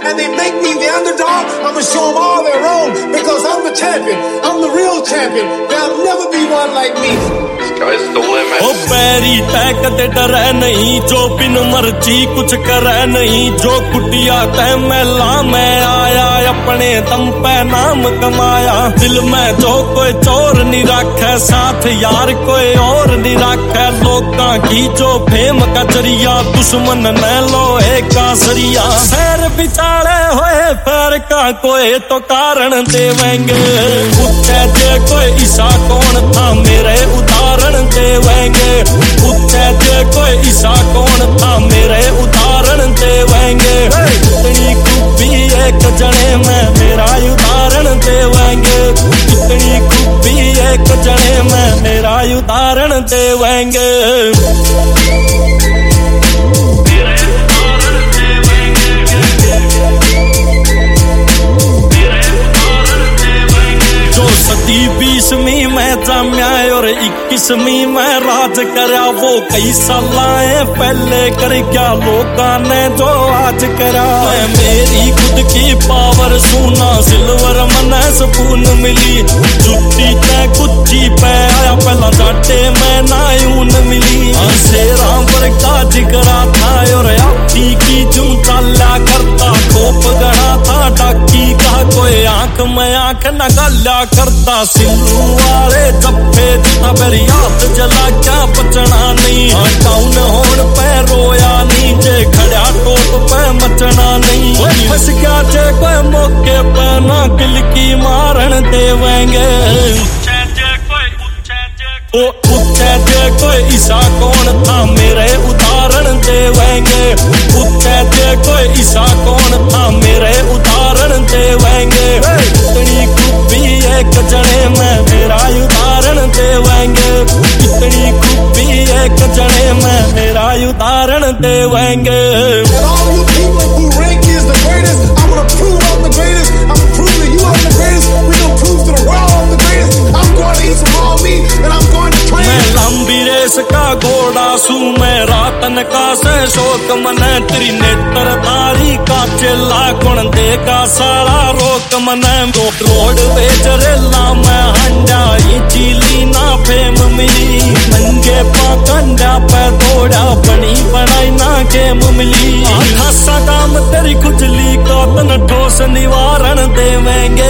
and they make me the underdog, I'm gonna show them all they're wrong because I'm the champion. I'm the real champion. There'll never be one like me. Sky's the limit. ओ पैरी तय कदे डरै नहीं, जो बिन मर्जी कुछ करे नहीं, जो कुटिया तय मैला मैं आया, अपने दम पे नाम कमाया। दिल में जो कोई चोर नहीं रखे, साथ यार कोई और नहीं रखे, लोकां की जो फेम का जरिया, दुश्मन न लोहे का सरिया। शहर बिचारे होए पैर का कोई तो कारण देवेंगे, पूछे जे कोई ईसा कौन था मेरे उदाहरण देवेंगे, पूछे जे कोई ईसा कौन था मेरे उदाहरण देवेंगे। इतनी खूबी एक जने में मेरा उदाहरण देवेंगे, इतनी खूबी एक जने में मेरा उदाहरण देवेंगे। सदी 20वीं में जाम्या और 21वीं में राज करया, वो कई साल आए पहले कर क्या लोगों ने जो आज करा। मेरी खुद की पावर सुना, सिल्वर मने सुकून मिली, जुटी ते कुच्ची पे आया पहला जाटे में नायून मिली। शेरा वर्गा जिगरा था और आपी की जूं चाल्या करता, खोप गड़ा था डाकी का कोई आंख में आंख न गाल्या करता। सिल्लू वाले जप्पे जिता मेरी याद जला क्या बचना नहीं, टाउन होन पे रोया नहीं, जे खड़ा टोप पे मचना नहीं। फंस गया जे कोई मौके पे ना किल की मारन देवेंगे, पूछे जे कोई ईसा कौन था मेरे उदाहरण देवेंगे, पूछे जे कोई ईसा कौन था मेरे उदाहरण देवेंगे। इतनी खूबी एक जने में मेरा उदाहरण देवेंगे, इतनी खूबी एक जने में मेरा उदाहरण देवेंगे। का घोड़ा सू मैं रातन का से शोक मने, तेरी नेत्र तारी का चेला गुण देगा सारा रोक मने। रोड बेचरेला मैं हंडाई चीली ना फेम मिली, नंगे पाकंडा पे दौड़ा बनी बनाई ना गेम मिली। खासा काम तेरी खुजली का तन ठोस निवारण देवेंगे,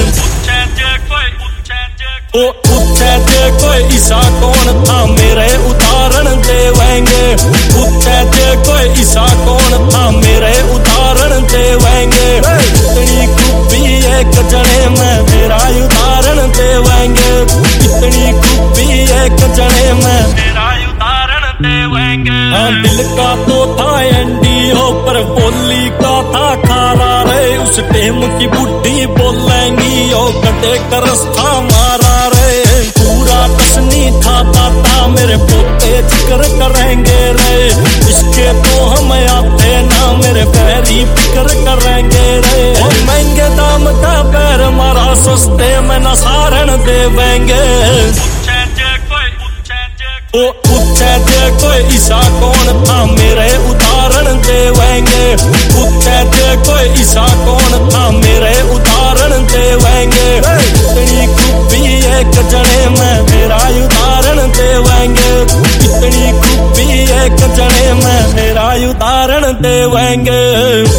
पूछे जे कोई ईसा कौन था मेरे उदाहरण देवेंगे, पूछे जे कोई ईसा कौन था मेरे उदाहरण देवेंगे। इतनी खूबी एक जने में मेरा उदाहरण देवेंगे, इतनी खूबी एक जने में मेरा उदाहरण देवेंगे। दिल का तो था एनडीओ पर बोली का था खारा रे, उस टेम की बुढ़ी बोलेंगी ओ कटे करस्था मारा रे। पूरा कसनी था ताता मेरे पोते जिक्र करेंगे रे, इसके तो हम आते ना मेरे पैरी फिक्र करेंगे रे। और महंगे दाम का पैर मारा सस्ते में न सारण देवेंगे, पूछे जे कोई ईसा कौन था मेरे उदाहरण देवेंगे, पूछे जे कोई ईसा कौन था मेरे उदाहरण देवेंगे। इतनी खूबी एक जने में मेरा उदाहरण देवेंगे, इतनी खूबी एक जने में मेरा उदाहरण देवेंगे।